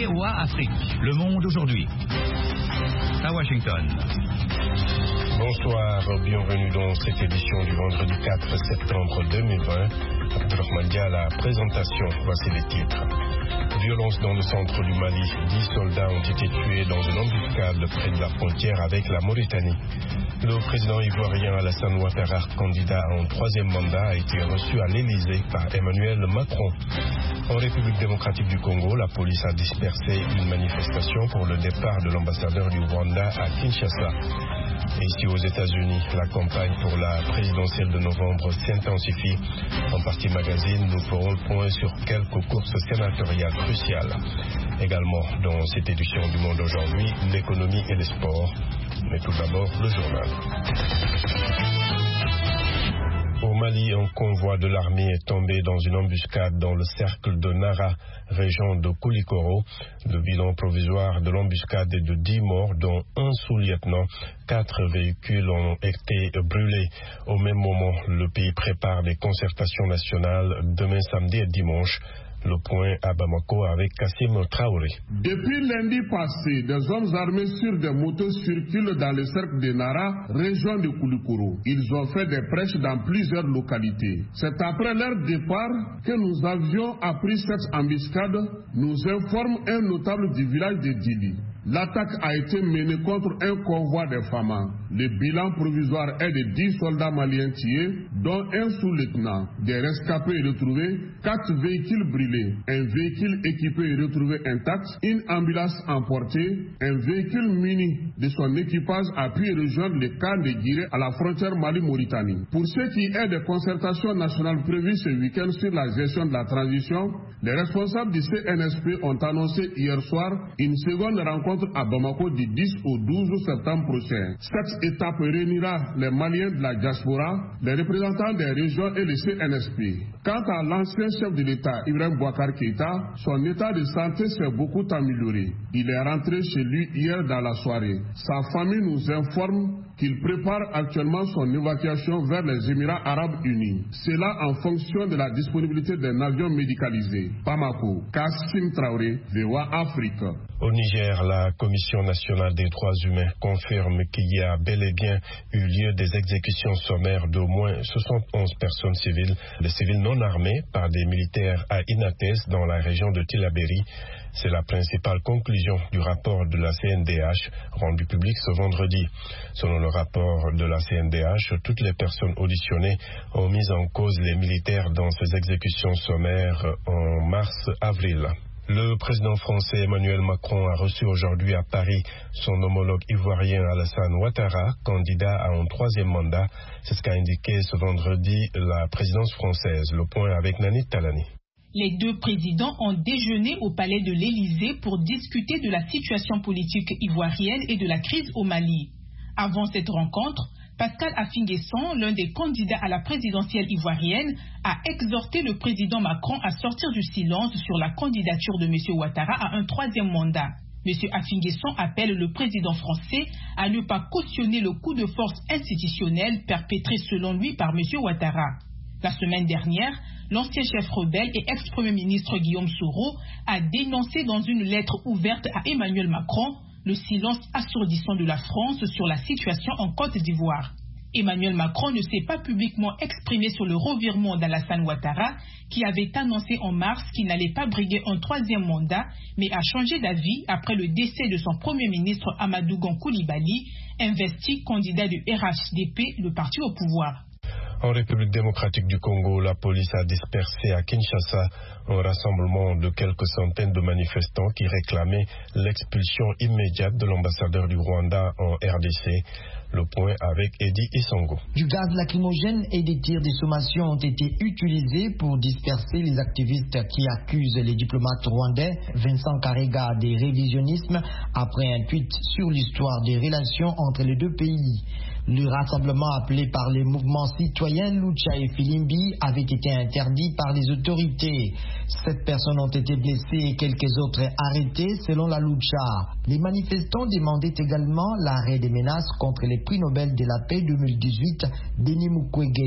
VOA Afrique, le monde aujourd'hui. À Washington. Bonsoir, bienvenue dans cette édition du vendredi 4 septembre 2020. Abdourahmane Dia à la présentation, voici les titres. Violence dans le centre du Mali. 10 soldats ont été tués dans une embuscade près de la frontière avec la Mauritanie. Le président ivoirien Alassane Ouattara, candidat à un troisième mandat, a été reçu à l'Élysée par Emmanuel Macron. En République démocratique du Congo, la police a dispersé une manifestation pour le départ de l'ambassadeur du Rwanda à Kinshasa. Et ici aux États-Unis, la campagne pour la présidentielle de novembre s'intensifie. En partie magazine, nous ferons le point sur quelques courses sénatoriales cruciales. Également, dans cette édition du Monde aujourd'hui, l'économie et les sports. Mais tout d'abord, le journal. Au Mali, un convoi de l'armée est tombé dans une embuscade dans le cercle de Nara, région de Koulikoro. Le bilan provisoire de l'embuscade est de 10 morts, dont un sous-lieutenant. 4 véhicules ont été brûlés. Au même moment, le pays prépare des concertations nationales demain samedi et dimanche. Le point à Bamako avec Kassim Traoré. Depuis lundi passé, des hommes armés sur des motos circulent dans le cercle de Nara, région de Koulikoro. Ils ont fait des prêches dans plusieurs localités. C'est après leur départ que nous avions appris cette embuscade, nous informe un notable du village de Dili. L'attaque a été menée contre un convoi de FAMA. Le bilan provisoire est de 10 soldats maliens tués, dont un sous-lieutenant. Des rescapés retrouvés, 4 véhicules brûlés, un véhicule équipé retrouvé intact, une ambulance emportée, un véhicule muni de son équipage a pu rejoindre le camp de Guiré à la frontière Mali-Mauritanie. Pour ce qui est des concertations nationales prévues ce week-end sur la gestion de la transition, les responsables du CNSP ont annoncé hier soir une seconde rencontre à Bamako du 10 au 12 septembre prochain. Cette étape réunira les Maliens de la diaspora, les représentants des régions et le CNSP. Quant à l'ancien chef de l'État, Ibrahim Boubacar Keïta, son état de santé s'est beaucoup amélioré. Il est rentré chez lui hier dans la soirée. Sa famille nous informe qu'il prépare actuellement son évacuation vers les Émirats Arabes Unis. Cela en fonction de la disponibilité d'un avion médicalisé. Bamako, Kassim Traoré, VOA Afrique. Au Niger, la Commission nationale des droits humains confirme qu'il y a bel et bien eu lieu des exécutions sommaires d'au moins 71 personnes civiles, des civils non armés par des militaires à Inates dans la région de Tillabéri. C'est la principale conclusion du rapport de la CNDH rendu public ce vendredi. Selon le rapport de la CNDH, toutes les personnes auditionnées ont mis en cause les militaires dans ces exécutions sommaires en mars-avril. Le président français Emmanuel Macron a reçu aujourd'hui à Paris son homologue ivoirien Alassane Ouattara, candidat à un troisième mandat. C'est ce qu'a indiqué ce vendredi la présidence française. Le point avec Nani Talani. Les deux présidents ont déjeuné au palais de l'Élysée pour discuter de la situation politique ivoirienne et de la crise au Mali. Avant cette rencontre, Pascal Affi-N'Guessan, l'un des candidats à la présidentielle ivoirienne, a exhorté le président Macron à sortir du silence sur la candidature de M. Ouattara à un troisième mandat. M. Affi-N'Guessan appelle le président français à ne pas cautionner le coup de force institutionnel perpétré selon lui par M. Ouattara. La semaine dernière, l'ancien chef rebelle et ex-premier ministre Guillaume Soro a dénoncé dans une lettre ouverte à Emmanuel Macron le silence assourdissant de la France sur la situation en Côte d'Ivoire. Emmanuel Macron ne s'est pas publiquement exprimé sur le revirement d'Alassane Ouattara, qui avait annoncé en mars qu'il n'allait pas briguer un troisième mandat, mais a changé d'avis après le décès de son premier ministre Amadou Gon Coulibaly, investi candidat du RHDP, le parti au pouvoir. En République démocratique du Congo, la police a dispersé à Kinshasa un rassemblement de quelques centaines de manifestants qui réclamaient l'expulsion immédiate de l'ambassadeur du Rwanda en RDC. Le point avec Eddie Isongo. Du gaz lacrymogène et des tirs de sommation ont été utilisés pour disperser les activistes qui accusent les diplomates rwandais Vincent Karega de révisionnisme après un tweet sur l'histoire des relations entre les deux pays. Le rassemblement appelé par les mouvements citoyens Lucha et Filimbi avait été interdit par les autorités. 7 personnes ont été blessées et quelques autres arrêtées selon la Lucha. Les manifestants demandaient également l'arrêt des menaces contre les prix Nobel de la paix 2018 Denis Mukwege.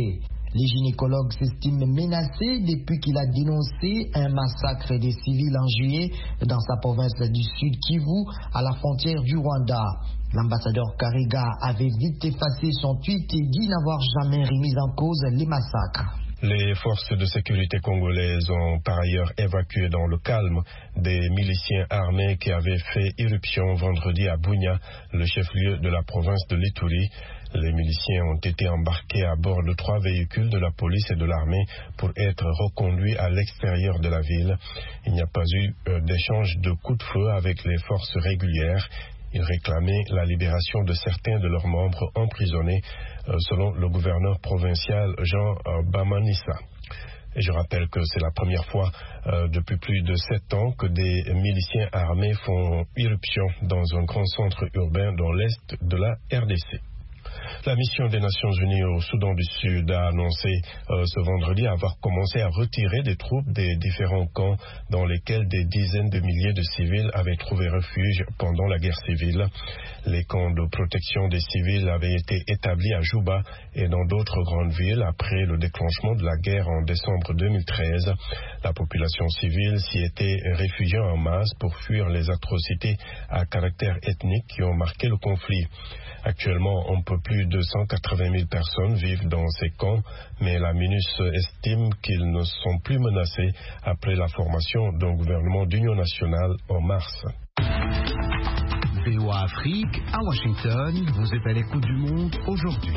Les gynécologues s'estiment menacés depuis qu'il a dénoncé un massacre des civils en juillet dans sa province du Sud Kivu, à la frontière du Rwanda. L'ambassadeur Karega avait vite effacé son tweet et dit n'avoir jamais remis en cause les massacres. Les forces de sécurité congolaises ont par ailleurs évacué dans le calme des miliciens armés qui avaient fait irruption vendredi à Bunia, le chef-lieu de la province de l'Ituri. Les miliciens ont été embarqués à bord de 3 véhicules de la police et de l'armée pour être reconduits à l'extérieur de la ville. Il n'y a pas eu d'échange de coups de feu avec les forces régulières. Ils réclamaient la libération de certains de leurs membres emprisonnés, selon le gouverneur provincial Jean Bamanissa. Et je rappelle que c'est la première fois depuis plus de 7 ans que des miliciens armés font irruption dans un grand centre urbain dans l'est de la RDC. La mission des Nations Unies au Soudan du Sud a annoncé ce vendredi avoir commencé à retirer des troupes des différents camps dans lesquels des dizaines de milliers de civils avaient trouvé refuge pendant la guerre civile. Les camps de protection des civils avaient été établis à Juba et dans d'autres grandes villes après le déclenchement de la guerre en décembre 2013. La population civile s'y était réfugiée en masse pour fuir les atrocités à caractère ethnique qui ont marqué le conflit. Actuellement, un peu plus de 180 000 personnes vivent dans ces camps, mais la MINUS estime qu'ils ne sont plus menacés après la formation d'un gouvernement d'union nationale en mars. VOA Afrique, à Washington, vous êtes à l'écoute du monde aujourd'hui.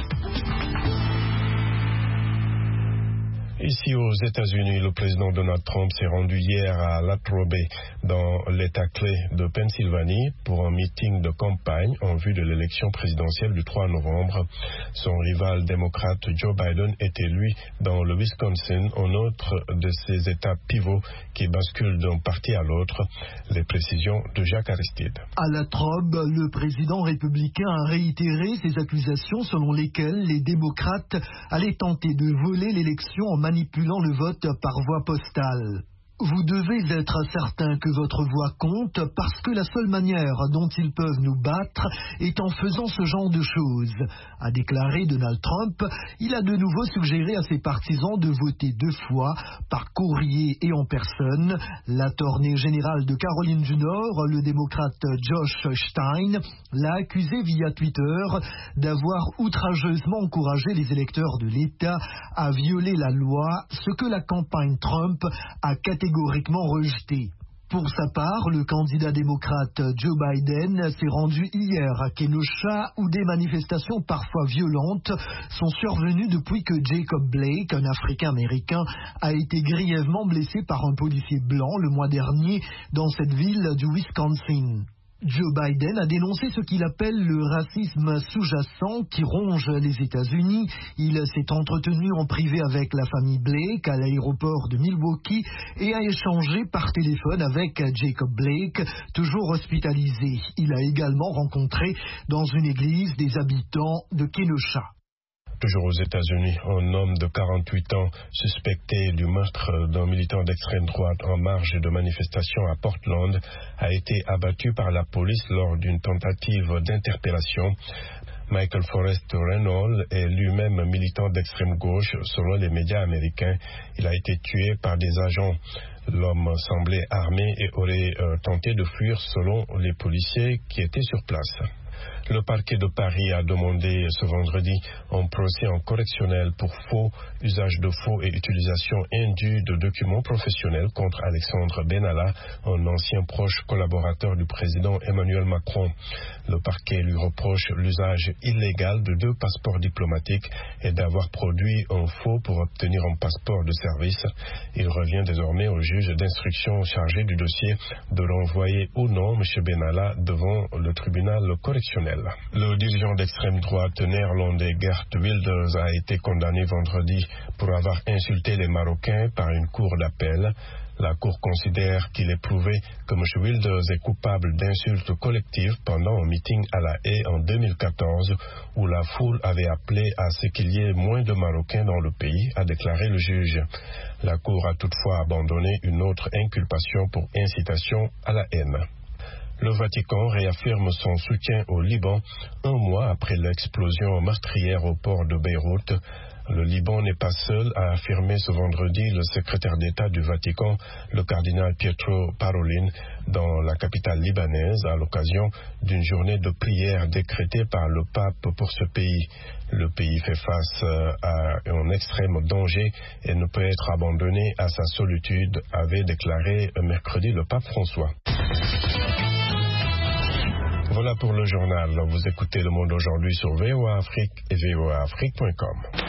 Ici aux États-Unis, le président Donald Trump s'est rendu hier à Latrobe, dans l'État clé de Pennsylvanie, pour un meeting de campagne en vue de l'élection présidentielle du 3 novembre. Son rival démocrate Joe Biden est élu dans le Wisconsin, un autre de ces États pivots qui basculent d'un parti à l'autre. Les précisions de Jacques Aristide. À Latrobe, le président républicain a réitéré ses accusations selon lesquelles les démocrates allaient tenter de voler l'élection en manipulant le vote par voie postale. Vous devez être certain que votre voix compte parce que la seule manière dont ils peuvent nous battre est en faisant ce genre de choses, a déclaré Donald Trump. Il a de nouveau suggéré à ses partisans de voter 2 fois, par courrier et en personne. L'attorney général de Caroline du Nord, le démocrate Josh Stein, l'a accusé via Twitter d'avoir outrageusement encouragé les électeurs de l'État à violer la loi, ce que la campagne Trump a catégoriquement rejeté. Pour sa part, le candidat démocrate Joe Biden s'est rendu hier à Kenosha où des manifestations parfois violentes sont survenues depuis que Jacob Blake, un Africain-Américain, a été grièvement blessé par un policier blanc le mois dernier dans cette ville du Wisconsin. Joe Biden a dénoncé ce qu'il appelle le racisme sous-jacent qui ronge les États-Unis. Il s'est entretenu en privé avec la famille Blake à l'aéroport de Milwaukee et a échangé par téléphone avec Jacob Blake, toujours hospitalisé. Il a également rencontré dans une église des habitants de Kenosha. Toujours aux États-Unis, un homme de 48 ans suspecté du meurtre d'un militant d'extrême droite en marge de manifestations à Portland a été abattu par la police lors d'une tentative d'interpellation. Michael Forrest Reynolds est lui-même militant d'extrême gauche selon les médias américains. Il a été tué par des agents. L'homme semblait armé et aurait tenté de fuir selon les policiers qui étaient sur place. Le parquet de Paris a demandé ce vendredi un procès en correctionnel pour faux, usage de faux et utilisation indue de documents professionnels contre Alexandre Benalla, un ancien proche collaborateur du président Emmanuel Macron. Le parquet lui reproche l'usage illégal de 2 passeports diplomatiques et d'avoir produit un faux pour obtenir un passeport de service. Il revient désormais au juge d'instruction chargé du dossier de renvoyer ou non M. Benalla devant le tribunal correctionnel. Le dirigeant d'extrême droite néerlandais Geert Wilders a été condamné vendredi pour avoir insulté les Marocains par une cour d'appel. La Cour considère qu'il est prouvé que M. Wilders est coupable d'insultes collectives pendant un meeting à La Haye en 2014 où la foule avait appelé à ce qu'il y ait moins de Marocains dans le pays, a déclaré le juge. La Cour a toutefois abandonné une autre inculpation pour incitation à la haine. Le Vatican réaffirme son soutien au Liban 1 mois après l'explosion meurtrière au port de Beyrouth. Le Liban n'est pas seul, a affirmé ce vendredi le secrétaire d'État du Vatican, le cardinal Pietro Parolin, dans la capitale libanaise, à l'occasion d'une journée de prière décrétée par le pape pour ce pays. Le pays fait face à un extrême danger et ne peut être abandonné à sa solitude, avait déclaré mercredi le pape François. Voilà pour le journal. Vous écoutez Le Monde aujourd'hui sur VOA Afrique et voaafrique.com.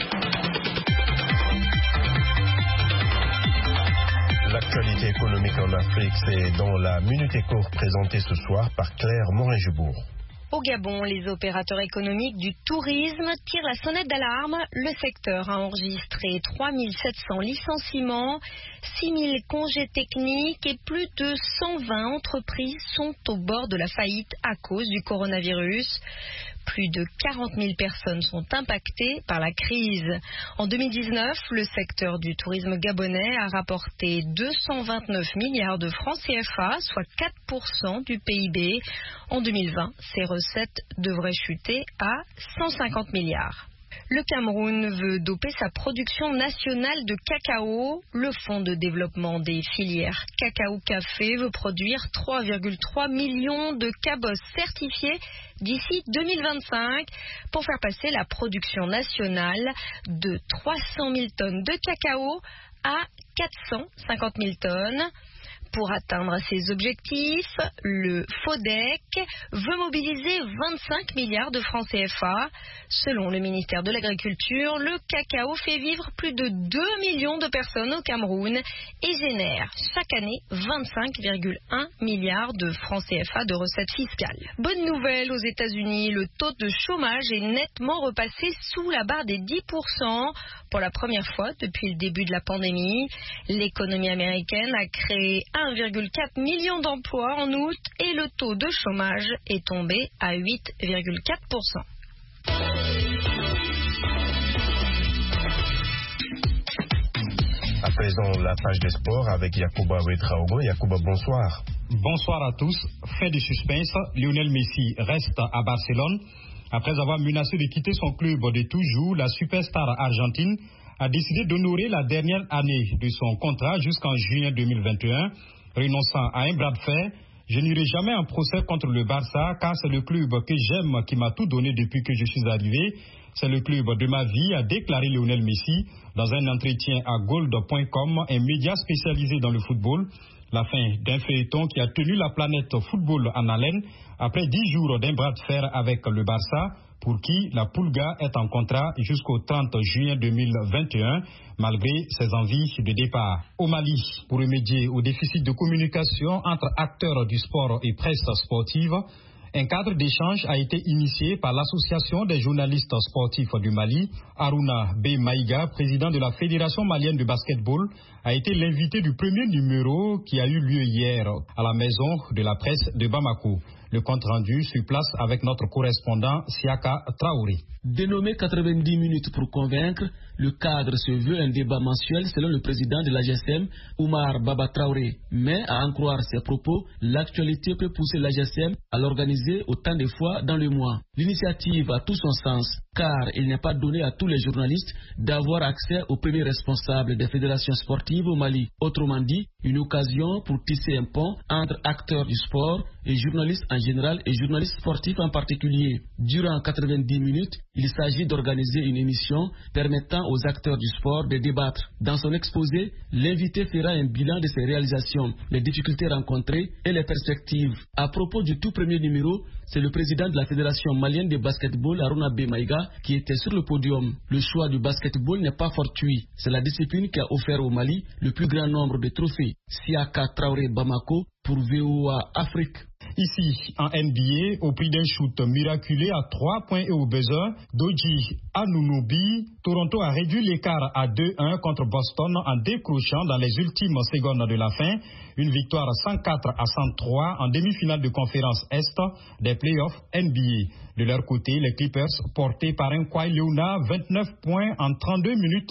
L'actualité économique en Afrique, c'est dans la Minute Éco présentée ce soir par Claire Morin-Jubourg. Au Gabon, les opérateurs économiques du tourisme tirent la sonnette d'alarme. Le secteur a enregistré 3700 licenciements, 6000 congés techniques et plus de 120 entreprises sont au bord de la faillite à cause du coronavirus. Plus de 40 000 personnes sont impactées par la crise. En 2019, le secteur du tourisme gabonais a rapporté 229 milliards de francs CFA, soit 4% du PIB. En 2020, ces recettes devraient chuter à 150 milliards. Le Cameroun veut doper sa production nationale de cacao. Le Fonds de développement des filières cacao-café veut produire 3,3 millions de cabosses certifiées d'ici 2025 pour faire passer la production nationale de 300 000 tonnes de cacao à 450 000 tonnes. Pour atteindre ces objectifs, le FODEC veut mobiliser 25 milliards de francs CFA. Selon le ministère de l'Agriculture, le cacao fait vivre plus de 2 millions de personnes au Cameroun et génère chaque année 25,1 milliards de francs CFA de recettes fiscales. Bonne nouvelle aux États-Unis, le taux de chômage est nettement repassé sous la barre des 10% pour la première fois depuis le début de la pandémie. L'économie américaine a créé 1,4 million d'emplois en août et le taux de chômage est tombé à 8,4%. À présent, la page des sports avec Yacouba Ouedraogo. Yacouba, bonsoir. Bonsoir à tous. Fait de suspense, Lionel Messi reste à Barcelone. Après avoir menacé de quitter son club de toujours, la superstar argentine a décidé d'honorer la dernière année de son contrat jusqu'en juin 2021, renonçant à un bras de fer. Je n'irai jamais en procès contre le Barça car c'est le club que j'aime qui m'a tout donné depuis que je suis arrivé. C'est le club de ma vie, a déclaré Lionel Messi dans un entretien à gold.com, un média spécialisé dans le football. La fin d'un feuilleton qui a tenu la planète football en haleine après 10 jours d'un bras de fer avec le Barça, pour qui la Pulga est en contrat jusqu'au 30 juin 2021, malgré ses envies de départ. Au Mali, pour remédier au déficit de communication entre acteurs du sport et presse sportive, un cadre d'échange a été initié par l'Association des journalistes sportifs du Mali. Aruna B. Maïga, président de la Fédération malienne de basketball, a été l'invité du premier numéro qui a eu lieu hier à la maison de la presse de Bamako. Le compte rendu sur place avec notre correspondant Siaka Traoré. Dénommé 90 minutes pour convaincre, le cadre se veut un débat mensuel selon le président de la GSM, Oumar Baba Traoré. Mais à en croire ses propos, l'actualité peut pousser la GSM à l'organiser autant de fois dans le mois. L'initiative a tout son sens, car il n'est pas donné à tous les journalistes d'avoir accès aux premiers responsables des fédérations sportives au Mali. Autrement dit, une occasion pour tisser un pont entre acteurs du sport et journalistes en général et journalistes sportifs en particulier. Durant 90 minutes, il s'agit d'organiser une émission permettant aux acteurs du sport de débattre. Dans son exposé, l'invité fera un bilan de ses réalisations, les difficultés rencontrées et les perspectives. À propos du tout premier numéro, c'est le président de la Fédération malienne de basketball, Aruna B. Maïga, qui était sur le podium. Le choix du basketball n'est pas fortuit. C'est la discipline qui a offert au Mali le plus grand nombre de trophées. Siaka Traoré Bamako pour VOA Afrique. Ici, en NBA, au prix d'un shoot miraculé à 3 points et au buzzer, Doji Anunoby, Toronto a réduit l'écart à 2-1 contre Boston en décrochant dans les ultimes secondes de la fin une victoire 104 à 103 en demi-finale de conférence Est des playoffs NBA. De leur côté, les Clippers, portés par un Kawhi Leonard, 29 points en 32 minutes,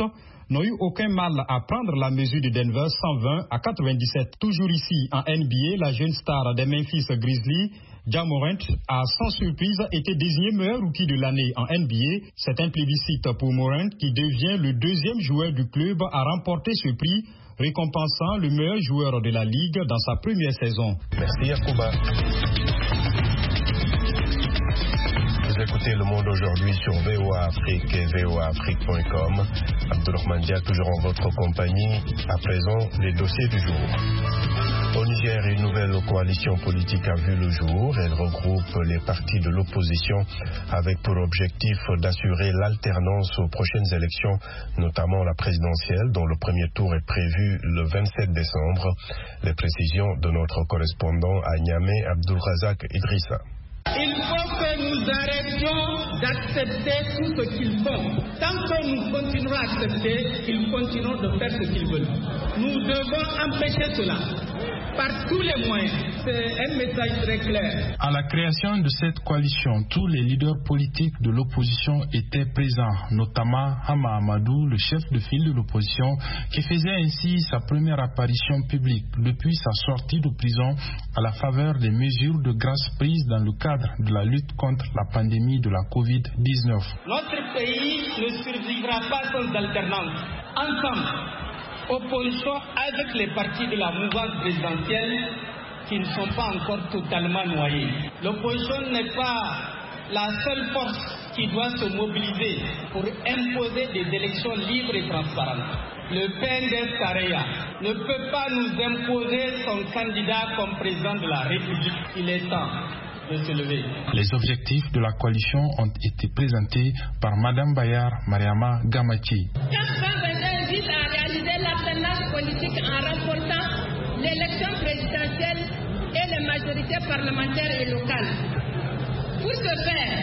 n'ont eu aucun mal à prendre la mesure de Denver 120 à 97. Toujours ici en NBA, la jeune star des Memphis Grizzlies, Ja Morant, a sans surprise été désigné meilleur rookie de l'année en NBA. C'est un plébiscite pour Morant qui devient le deuxième joueur du club à remporter ce prix, récompensant le meilleur joueur de la ligue dans sa première saison. Merci Yacouba. Vous écoutez Le Monde aujourd'hui sur VOA Afrique et voaafrique.com. Abdourahmane Dia, toujours en votre compagnie. À présent, les dossiers du jour. Au Niger, une nouvelle coalition politique a vu le jour. Elle regroupe les partis de l'opposition avec pour objectif d'assurer l'alternance aux prochaines élections, notamment la présidentielle, dont le premier tour est prévu le 27 décembre. Les précisions de notre correspondant à Niamey, Abdulrazak Idrissa. Il faut que nous arrêtions d'accepter tout ce qu'ils font. Tant que nous continuerons à accepter, ils continueront de faire ce qu'ils veulent. Nous devons empêcher cela par tous les moyens. C'est un message très clair. À la création de cette coalition, tous les leaders politiques de l'opposition étaient présents, notamment Hama Amadou, le chef de file de l'opposition, qui faisait ainsi sa première apparition publique depuis sa sortie de prison à la faveur des mesures de grâce prises dans le cadre de la lutte contre la pandémie de la Covid-19. Notre pays ne survivra pas sans alternance. Ensemble, opposition avec les partis de la mouvance présidentielle qui ne sont pas encore totalement noyés. L'opposition n'est pas la seule force qui doit se mobiliser pour imposer des élections libres et transparentes. Le PNDS-Tareya ne peut pas nous imposer son candidat comme président de la République. Il est temps de se lever. Les objectifs de la coalition ont été présentés par Madame Bayar Mariama Gamachi. Vise à réaliser l'alternance politique en remportant l'élection présidentielle et les majorités parlementaires et locales. Pour ce faire,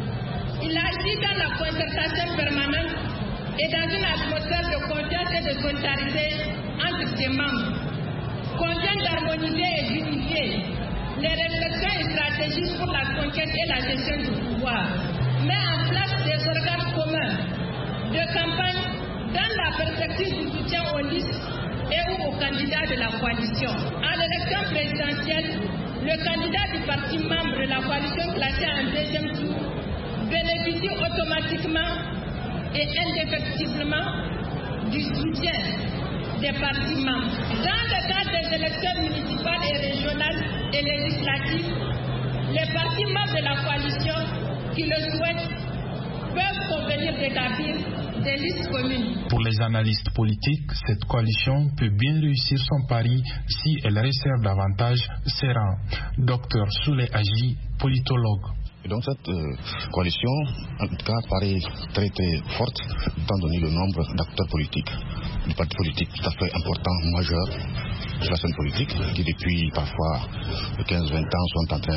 il agit dans la concertation permanente et dans une atmosphère de confiance et de solidarité entre ses membres. Convient d'harmoniser et d'unifier les réflexions et stratégies pour la conquête et la gestion du pouvoir. Met en place des organes communs de campagne dans la perspective du soutien aux listes et aux candidats de la coalition. À l'élection présidentielle, le candidat du parti membre de la coalition classé en deuxième tour bénéficie automatiquement et indéfectiblement du soutien des partis membres. Dans le cadre des élections municipales et régionales et législatives, les partis membres de la coalition qui le souhaitent peuvent convenir d'établir des listes communes. Pour les analystes politiques, cette coalition peut bien réussir son pari si elle resserre davantage ses rangs. Dr Souley Aji, politologue. Et donc cette coalition, en tout cas, paraît très très forte, étant donné le nombre d'acteurs politiques, de partis politiques tout à fait importants, majeurs de la scène politique, qui depuis parfois 15-20 ans sont en train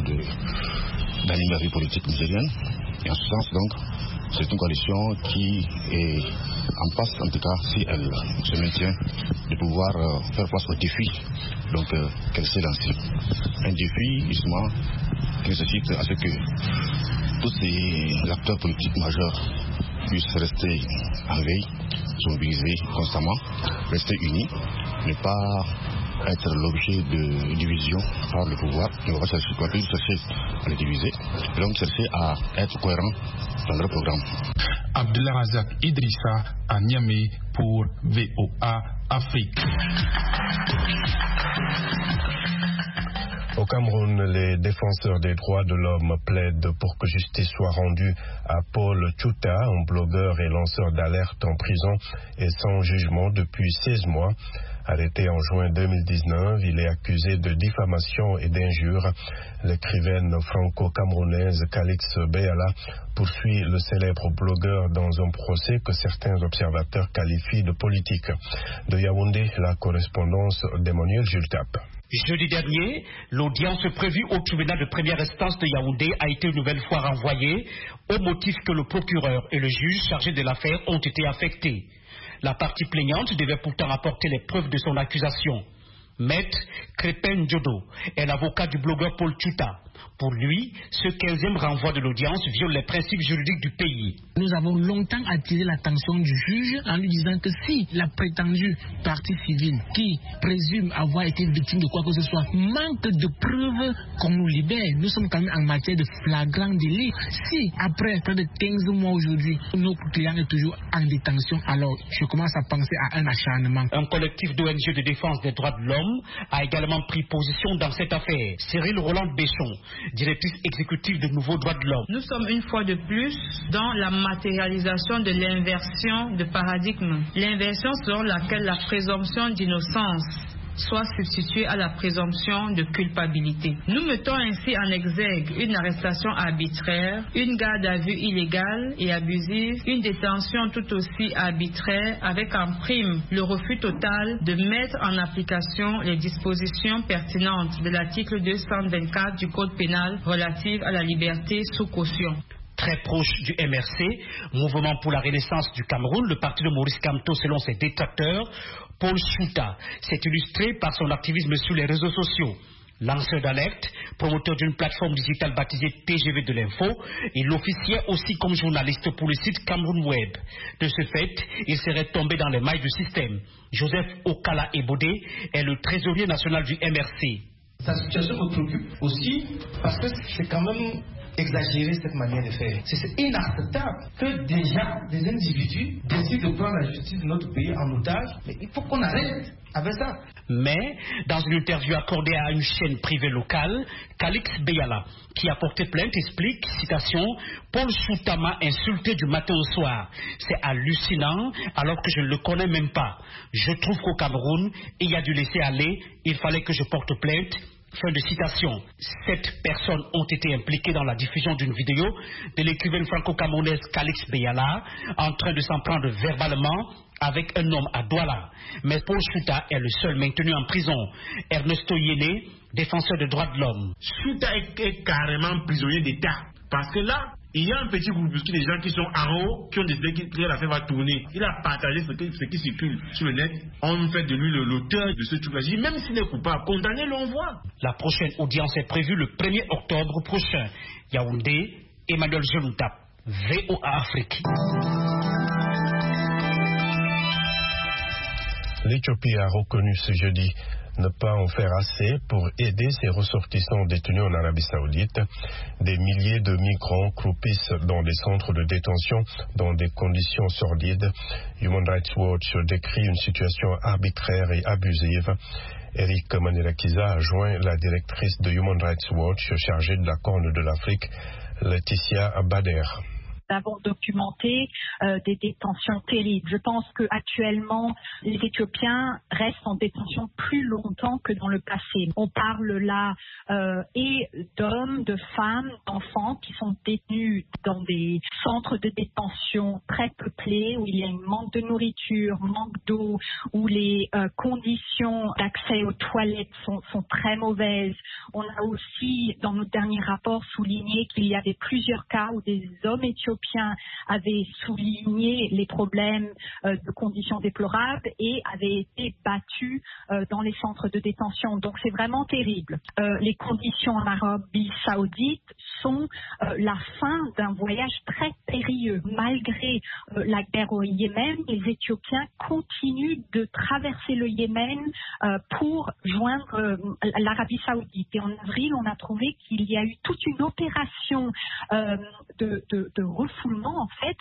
d'animer la vie politique nigérienne. Et en ce sens, donc, c'est une coalition qui est en passe, en tout cas, si elle se maintient, de pouvoir faire face au défi qu'elle s'est lancée. Un défi, justement, qui nécessite à ce que tous ces acteurs politiques majeurs puissent rester en veille, se mobiliser constamment, rester unis, ne pas être l'objet de division par le pouvoir. On va chercher à les diviser, et donc chercher à être cohérent dans leur programme. Abdulrazak Idrissa à Niamey pour VOA Afrique. Au Cameroun, les défenseurs des droits de l'homme plaident pour que justice soit rendue à Paul Tchouta, un blogueur et lanceur d'alerte en prison et sans jugement depuis 16 mois. Arrêté en juin 2019, il est accusé de diffamation et d'injure. L'écrivaine franco-camerounaise Calix Béala poursuit le célèbre blogueur dans un procès que certains observateurs qualifient de politique. De Yaoundé, la correspondance d'Emmanuel Jultap. Jeudi dernier, l'audience prévue au tribunal de première instance de Yaoundé a été une nouvelle fois renvoyée au motif que le procureur et le juge chargés de l'affaire ont été affectés. La partie plaignante devait pourtant apporter les preuves de son accusation. Maître Crépin Ndjodo est l'avocat du blogueur Paul Tchouta. Pour lui, ce 15e renvoi de l'audience viole les principes juridiques du pays. Nous avons longtemps attiré l'attention du juge en lui disant que si la prétendue partie civile qui présume avoir été victime de quoi que ce soit manque de preuves qu'on nous libère, nous sommes quand même en matière de flagrant délit. Si après près de 15 mois aujourd'hui, notre client est toujours en détention, alors je commence à penser à un acharnement. Un collectif d'ONG de défense des droits de l'homme a également pris position dans cette affaire. Cyril Roland Besson, directrice exécutive de Nouveaux Droits de l'Homme. Nous sommes une fois de plus dans la matérialisation de l'inversion de paradigme. L'inversion selon laquelle la présomption d'innocence soit substituée à la présomption de culpabilité. Nous mettons ainsi en exergue une arrestation arbitraire, une garde à vue illégale et abusive, une détention tout aussi arbitraire avec en prime le refus total de mettre en application les dispositions pertinentes de l'article 224 du Code pénal relative à la liberté sous caution. Très proche du MRC, Mouvement pour la Renaissance du Cameroun, le parti de Maurice Kamto selon ses détracteurs, Paul Tchouta s'est illustré par son activisme sur les réseaux sociaux. Lanceur d'alerte, promoteur d'une plateforme digitale baptisée TGV de l'info, il officiait aussi comme journaliste pour le site Cameroun Web. De ce fait, il serait tombé dans les mailles du système. Joseph Okala Ebodé est le trésorier national du MRC. Sa situation me préoccupe aussi parce que c'est quand même exagérer cette manière de faire. C'est inacceptable que déjà des individus décident de prendre la justice de notre pays en otage. Mais il faut qu'on arrête avec ça. Mais, dans une interview accordée à une chaîne privée locale, Calix Beyala, qui a porté plainte, explique, citation, Paul Tchouta m'a insulté du matin au soir. C'est hallucinant, alors que je ne le connais même pas. Je trouve qu'au Cameroun, il y a du laisser aller, il fallait que je porte plainte. Fin de citation. 7 personnes ont été impliquées dans la diffusion d'une vidéo de l'écrivaine franco-camerounaise Calix Beyala en train de s'en prendre verbalement avec un homme à Douala. Mais Paul Tchouta est le seul maintenu en prison. Ernesto Yéné, défenseur des droits de l'homme. Tchouta est carrément prisonnier d'État. Parce que là, il y a un petit groupuscule des gens qui sont en haut, qui ont décidé que l'affaire va tourner. Il a partagé ce qui circule sur le net. On fait de lui l'auteur de ce truc-là. Même s'il est coupable, condamné, l'on voit. La prochaine audience est prévue le 1er octobre prochain. Yaoundé, Emmanuel Jelouta, VOA Afrique. L'Éthiopie a reconnu ce jeudi ne pas en faire assez pour aider ses ressortissants détenus en Arabie Saoudite. Des milliers de migrants croupissent dans des centres de détention dans des conditions sordides. Human Rights Watch décrit une situation arbitraire et abusive. Eric Manirakiza a joint la directrice de Human Rights Watch chargée de la Corne de l'Afrique, Laetitia Bader. Nous avons documenté des détentions terribles. Je pense qu'actuellement, les Éthiopiens restent en détention plus longtemps que dans le passé. On parle là et d'hommes, de femmes, d'enfants qui sont détenus dans des centres de détention très peuplés, où il y a un manque de nourriture, manque d'eau, où les conditions d'accès aux toilettes sont très mauvaises. On a aussi, dans notre dernier rapport, souligné qu'il y avait plusieurs cas où des hommes éthiopiens avaient souligné les problèmes de conditions déplorables et avaient été battus dans les centres de détention. Donc c'est vraiment terrible. Les conditions en Arabie Saoudite sont la fin d'un voyage très périlleux. Malgré la guerre au Yémen, les Éthiopiens continuent de traverser le Yémen pour joindre l'Arabie Saoudite. Et en avril, on a trouvé qu'il y a eu toute une opération de refoulement en fait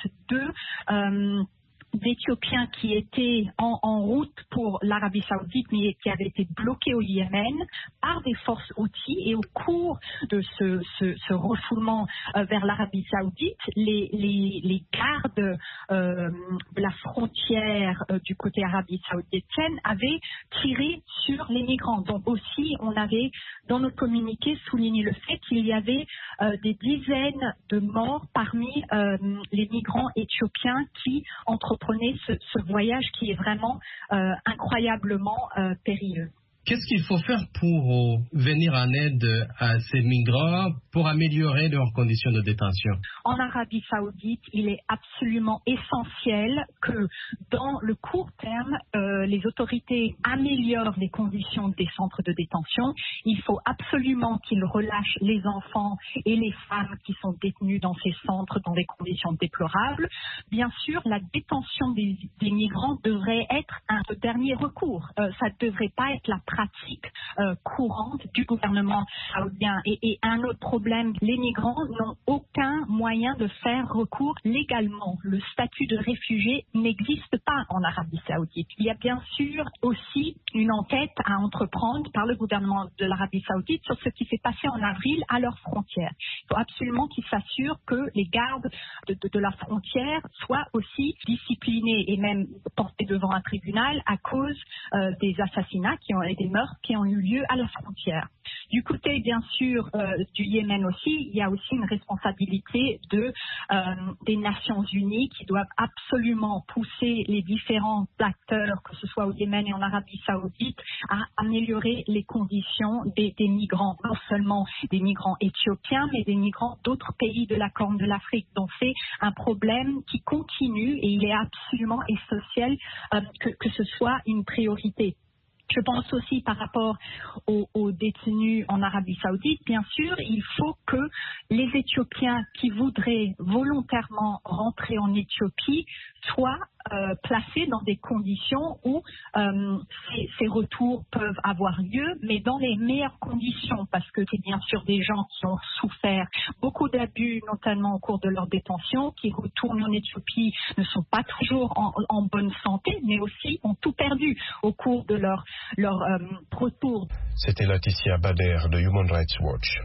d'Éthiopiens qui étaient en route pour l'Arabie Saoudite mais qui avaient été bloqués au Yémen par des forces Houthis. Et au cours de ce refoulement vers l'Arabie Saoudite, les gardes de la frontière du côté Arabie Saouditienne avaient tiré sur les migrants. Donc aussi, on avait dans notre communiqué souligné le fait qu'il y avait des dizaines de morts parmi les migrants éthiopiens qui entreprenaient ce voyage qui est vraiment incroyablement périlleux. Qu'est-ce qu'il faut faire pour venir en aide à ces migrants pour améliorer leurs conditions de détention? En Arabie Saoudite, il est absolument essentiel que dans le court terme, les autorités améliorent les conditions des centres de détention. Il faut absolument qu'ils relâchent les enfants et les femmes qui sont détenus dans ces centres dans des conditions déplorables. Bien sûr, la détention des migrants devrait être un dernier recours. Ça ne devrait pas être la pratique courante du gouvernement saoudien. Et un autre problème, les migrants n'ont aucun moyen de faire recours légalement. Le statut de réfugié n'existe pas en Arabie Saoudite. Il y a bien sûr aussi une enquête à entreprendre par le gouvernement de l'Arabie Saoudite sur ce qui s'est passé en avril à leurs frontières. Il faut absolument qu'ils s'assurent que les gardes de la frontière soient aussi disciplinés et même portés devant un tribunal à cause des assassinats et des meurtres qui ont eu lieu à la frontière. Du côté, bien sûr, du Yémen aussi, il y a aussi une responsabilité des Nations Unies qui doivent absolument pousser les différents acteurs, que ce soit au Yémen et en Arabie Saoudite, à améliorer les conditions des migrants, non seulement des migrants éthiopiens, mais des migrants d'autres pays de la Corne de l'Afrique. Donc c'est un problème qui continue et il est absolument essentiel que ce soit une priorité. Je pense aussi par rapport aux détenus en Arabie Saoudite, bien sûr, il faut que les Éthiopiens qui voudraient volontairement rentrer en Éthiopie soient placés dans des conditions où ces retours peuvent avoir lieu, mais dans les meilleures conditions, parce que c'est bien sûr des gens qui ont souffert beaucoup d'abus, notamment au cours de leur détention, qui retournent en Éthiopie, ne sont pas toujours en bonne santé, mais aussi ont tout perdu au cours de leur retour. C'était Laetitia Bader de Human Rights Watch.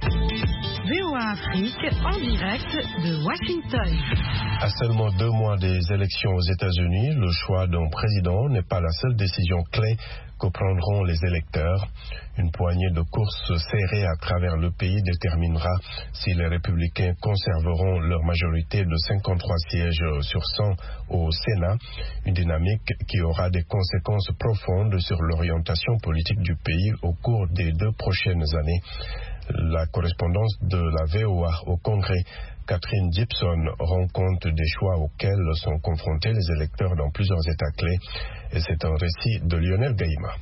VOA Afrique en direct de Washington. À seulement 2 mois des élections aux États-Unis, le choix d'un président n'est pas la seule décision clé que prendront les électeurs. Une poignée de courses serrées à travers le pays déterminera si les républicains conserveront leur majorité de 53 sièges sur 100 au Sénat, une dynamique qui aura des conséquences profondes sur l'orientation politique du pays au cours des 2 prochaines années. La correspondance de la VOA au Congrès, Catherine Gibson, rend compte des choix auxquels sont confrontés les électeurs dans plusieurs États clés. Et c'est un récit de Lionel Gaïma.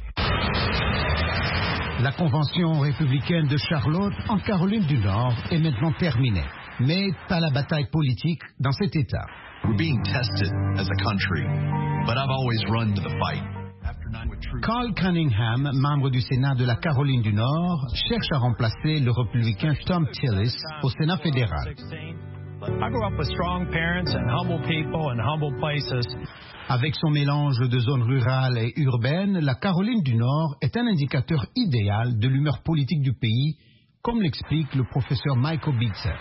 La convention républicaine de Charlotte, en Caroline du Nord, est maintenant terminée. Mais pas la bataille politique dans cet État. We're being tested as a country, but I've always run to the fight. Carl Cunningham, membre du Sénat de la Caroline du Nord, cherche à remplacer le républicain Thom Tillis au Sénat fédéral. Avec son mélange de zones rurales et urbaines, la Caroline du Nord est un indicateur idéal de l'humeur politique du pays, comme l'explique le professeur Michael Bitzer.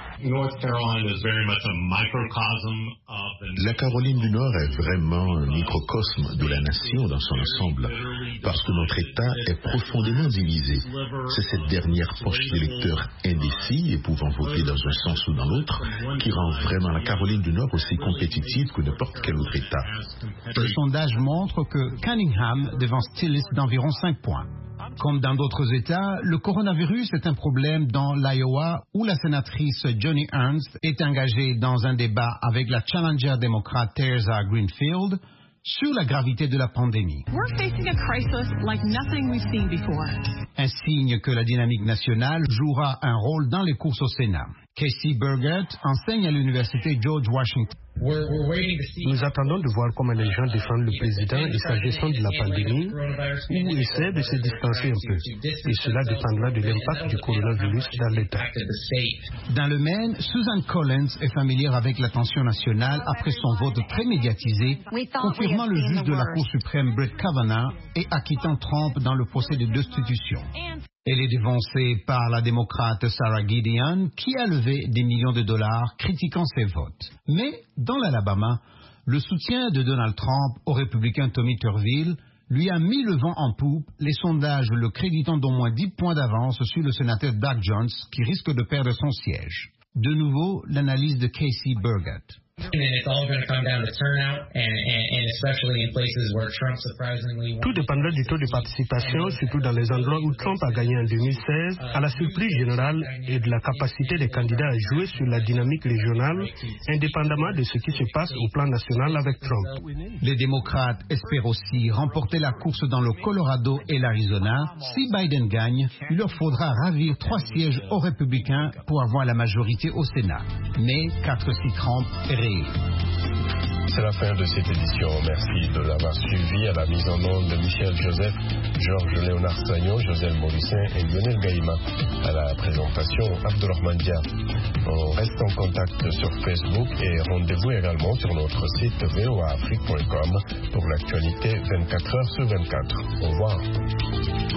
La Caroline du Nord est vraiment un microcosme de la nation dans son ensemble, parce que notre État est profondément divisé. C'est cette dernière poche d'électeurs indécis et pouvant voter dans un sens ou dans l'autre qui rend vraiment la Caroline du Nord aussi compétitive que n'importe quel autre État. Le sondage montre que Cunningham devance Tillis d'environ 5 points. Comme dans d'autres États, le coronavirus est un problème dans l'Iowa où la sénatrice Joni Ernst est engagée dans un débat avec la challenger démocrate Teresa Greenfield sur la gravité de la pandémie. Un signe que la dynamique nationale jouera un rôle dans les courses au Sénat. Casey Burgett enseigne à l'université George Washington. Nous attendons de voir comment les gens défendent le président et sa gestion de la pandémie ou essaient de se distancer un peu. Et cela dépendra de l'impact du coronavirus dans l'État. Dans le Maine, Susan Collins est familière avec l'attention nationale après son vote très médiatisé, confirmant le juge de la Cour suprême Brett Kavanaugh et acquittant Trump dans le procès de destitution. Elle est dévancée par la démocrate Sarah Gideon, qui a levé des millions de dollars critiquant ses votes. Mais dans l'Alabama, le soutien de Donald Trump au républicain Tommy Turville lui a mis le vent en poupe, les sondages le créditant d'au moins 10 points d'avance sur le sénateur Doug Jones, qui risque de perdre son siège. De nouveau, l'analyse de Casey Burgett. Tout dépendra du taux de participation, surtout dans les endroits où Trump a gagné en 2016, à la surprise générale et de la capacité des candidats à jouer sur la dynamique régionale, indépendamment de ce qui se passe au plan national avec Trump. Les démocrates espèrent aussi remporter la course dans le Colorado et l'Arizona. Si Biden gagne, il leur faudra ravir 3 sièges aux républicains pour avoir la majorité au Sénat. Mais 4 si Trump est réélu. C'est la fin de cette édition. Merci de l'avoir suivi. À la mise en onde de Michel Joseph, Georges Léonard Sagnon, Joseph Morissin et Lionel Gaïma. À la présentation, Abdelrahman Dia. On reste en contact sur Facebook et rendez-vous également sur notre site voaafrique.com pour l'actualité 24 heures sur 24. Au revoir.